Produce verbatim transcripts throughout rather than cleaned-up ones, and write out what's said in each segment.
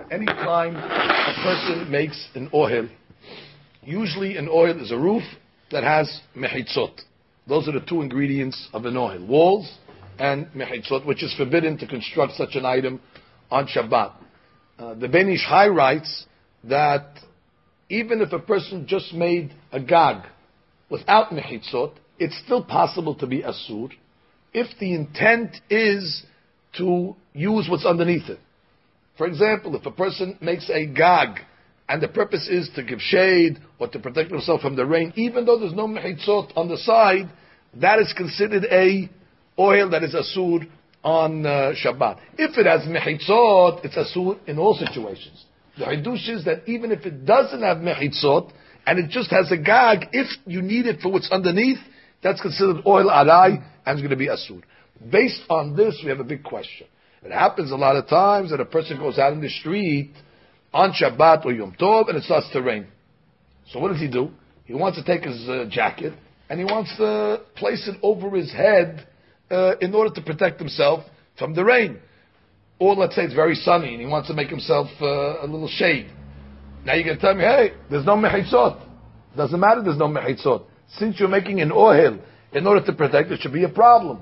anytime a person makes an oil, usually an oil is a roof that has mechitzot. Those are the two ingredients of an oil, walls and mechitzot, which is forbidden to construct such an item on Shabbat. Uh, the Ben Ish Chai writes that even if a person just made a gag without mechitzot, it's still possible to be asur if the intent is to use what's underneath it. For example, if a person makes a gag and the purpose is to give shade or to protect himself from the rain, even though there's no mechitzot on the side, that is considered a oil that is asur on uh, Shabbat. If it has mechitzot, it's asur in all situations. The Hidush is that even if it doesn't have mechitzot and it just has a gag, if you need it for what's underneath, that's considered oil arai and it's going to be asur. Based on this, we have a big question. It happens a lot of times that a person goes out in the street on Shabbat or Yom Tov and it starts to rain. So what does he do? He wants to take his uh, jacket and he wants to place it over his head uh, in order to protect himself from the rain. Or let's say it's very sunny and he wants to make himself uh, a little shade. Now you're going to tell me, hey, there's no mechitzot. Doesn't matter, there's no mechitzot. Since you're making an oil in order to protect, it should be a problem.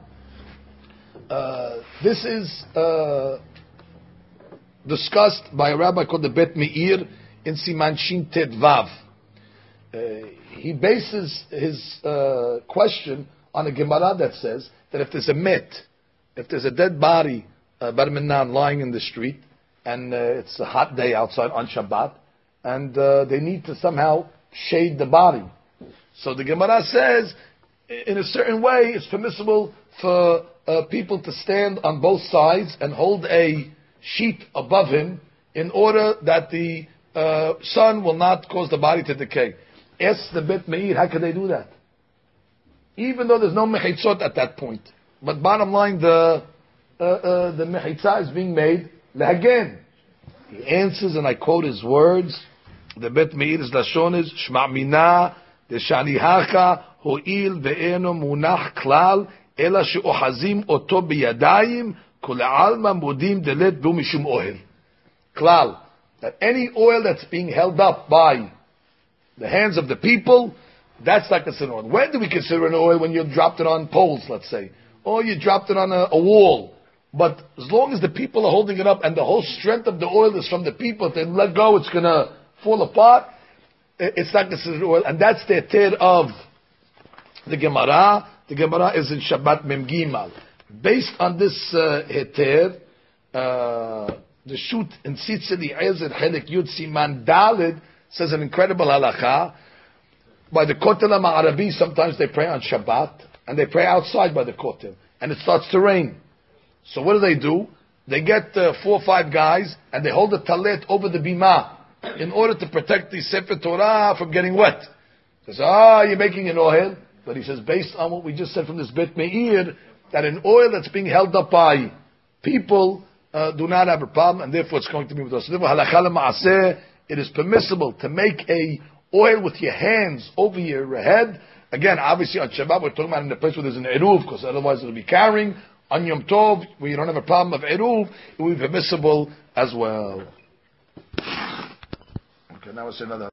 Uh, this is uh, discussed by a rabbi called the Bet Meir in Siman Shin Tet Vav. Uh, he bases his uh, question on a Gemara that says that if there's a met, if there's a dead body, uh, bar minan, lying in the street, and uh, it's a hot day outside on Shabbat, and uh, they need to somehow shade the body. So the Gemara says, in a certain way, it's permissible for uh, people to stand on both sides and hold a sheet above him in order that the uh, sun will not cause the body to decay. Ask the Bet Meir, how can they do that? Even though there's no mechitzot at that point. But bottom line, the uh, uh, the mechitzah is being made lehagen. He answers, and I quote his words. The Bet Meir's lashon is Shma mina deshanihacha ho'il ve'eno munach klal ela she'ohazim oto biyadayim kol alma mudim delet bu mishum oil. Klal, that any oil that's being held up by the hands of the people, that's not considered oil. When do we consider an oil? When you dropped it on poles, let's say, or you dropped it on a, a wall. But as long as the people are holding it up and the whole strength of the oil is from the people, if they let go, it's going to fall apart. It's not considered oil, and that's the heter of the Gemara. The Gemara is in Shabbat Mem Gimal. Based on this uh, heter, uh, the shoot in Tzitz Eliezer Chelik Yud Siman Dalid says an incredible halacha. By the Kotel HaMa'arabi, sometimes they pray on Shabbat, and they pray outside by the Kotel, and it starts to rain. So what do they do? They get uh, four or five guys, and they hold the talet over the bima in order to protect the Sefer Torah from getting wet. He says, ah, you're making an oil. But he says, based on what we just said from this Bet Meir, that an oil that's being held up by people uh, do not have a problem, and therefore it's going to be with us. Therefore, halakha l'ma'aseh, it is permissible to make a oil with your hands over your head. Again, obviously on Shabbat we're talking about in the place where there's an eruv, because otherwise it'll be carrying. On Yom Tov, where you don't have a problem of eruv, it will be permissible as well. Okay, now we'll say another.